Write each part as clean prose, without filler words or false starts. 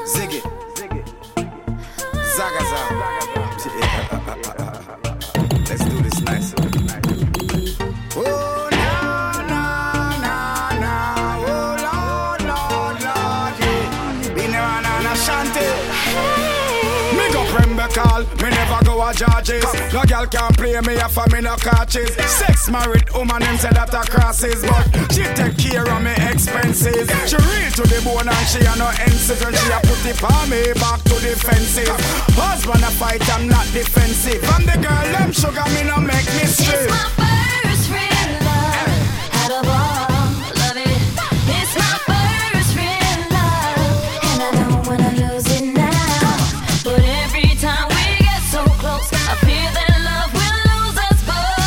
Ziggy, Zagaza. Let's do this nice. Oh, na, na, na, na. Oh, Lord, Lord, Lord, yeah. Been around on Ashanti. Me go Prembe call, me never go a Georges. No girl can play me if me no catches. Sex married woman, them say that a crosses. But she take care of me expenses. She real to the bone and she a no enses. When she a put it on me back to the fences. Husband a fight, I'm not defensive. And the girl, them sugar, me no make me straight. It's my first real love. Had a ball, love it. It's my first real love. And I don't wanna lose it now. But every time we get so close, I fear that love will lose us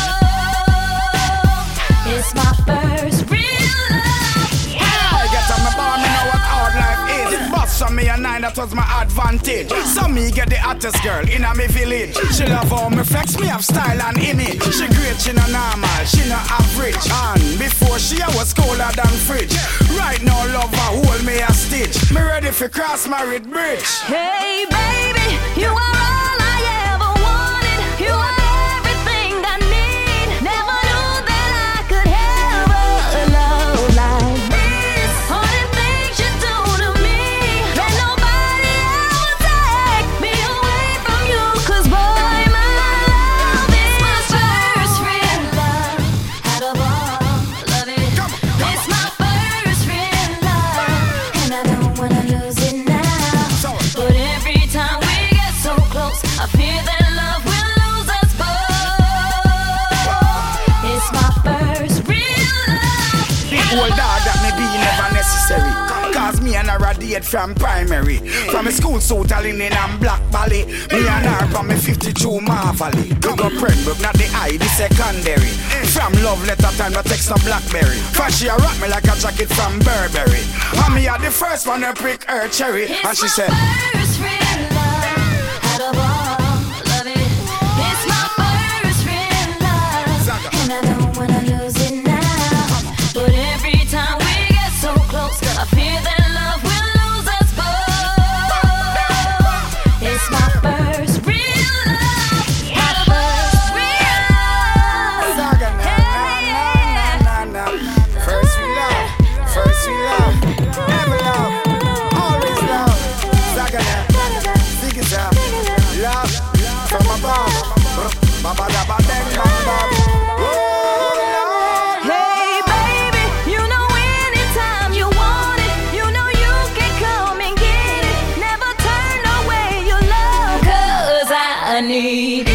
both. It's my first real love. I get on my bar, me know what hard life is. Bust on me a 9, that was my advantage. So me get the hottest girl in a me village. She love how me flex, me have style and image. She great, she no normal, she no average. And before she I was colder than fridge. Right now love her hold me a stitch. Me ready for cross married bridge. Hey baby, you are all I ever wanted. You are everything I need. Never knew that I could have a love like this. All the things you do to me, let nobody ever take me away from you. 'Cause boy, my love is my first real love. Had a ball, love it. It's my first real love, and I don't wanna lose it now. But every time we get so close, I fear that love will lose us both. It's my first real love. Big old dog that me be never necessary. Cause me and her a date from primary. From a school suit a linen and black valley. Me and her from me 52 Marvally. We go Pembroke, not the high, the secondary. From love letter time, no text no Blackberry. Cause she a rock me like a jacket from Burberry. And me a the first one to prick her cherry. And she said, first real love. Had a ball, love it. It's my first real love, and I don't wanna lose it now. But every time we get so close, I fear that love will lose us both. It's my first real love. Had a first real love. Zaga, na, first we love, ever love, always love. Zaga, ziggy zag, love from above. Baba da ba dang bang bang. Hey baby, you know anytime you want it, you know you can come and get it. Never turn away your love, 'cause I need it.